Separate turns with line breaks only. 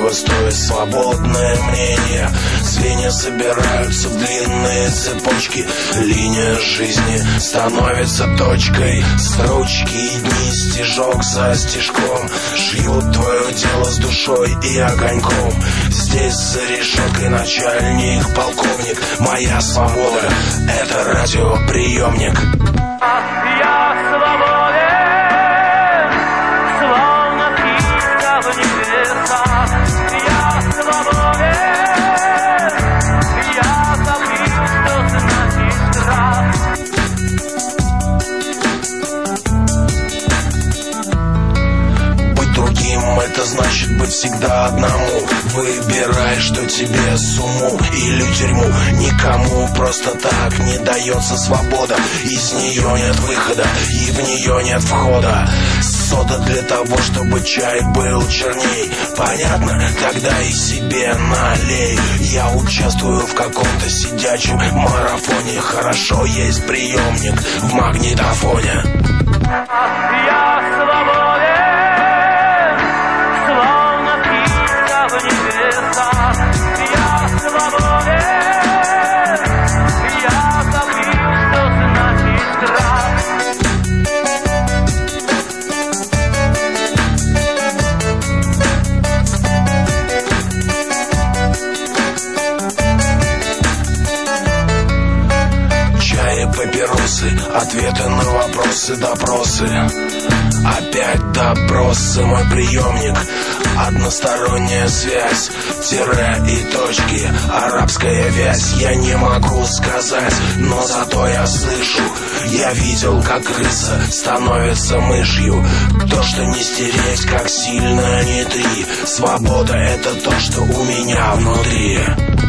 чего стоит свободное мнение. Звенья собираются в длинные цепочки. Линия жизни становится точкой. Строчки и дни, стежок за стежком, шьют твое тело с душой и огоньком. Здесь за решеткой начальник, полковник. Моя свобода — это радиоприемник.
Я свободен, словно птица в небесах. Я свободен, я забыл, что значит страх.
Быть другим — это значит быть всегда одному. Выбирай, что тебе, сумму или тюрьму. Никому просто так не дается свобода. Из нее нет выхода, и в нее нет входа. Сода для того, чтобы чай был черней. Понятно? Тогда и себе налей. Я участвую в каком-то сидячем марафоне. Хорошо, есть приемник в магнитофоне.
Я свободен, словно птица в небесах. Я свободен, я забыл, что значит страх.
Чай и папиросы, ответы на вопросы, допросы. Опять допросы, мой приемник. Односторонняя связь, тире и точки, арабская вязь. Я не могу сказать, но зато я слышу. Я видел, как крыса становится мышью. То, что не стереть, как сильно не ты. Свобода — это то, что у меня внутри.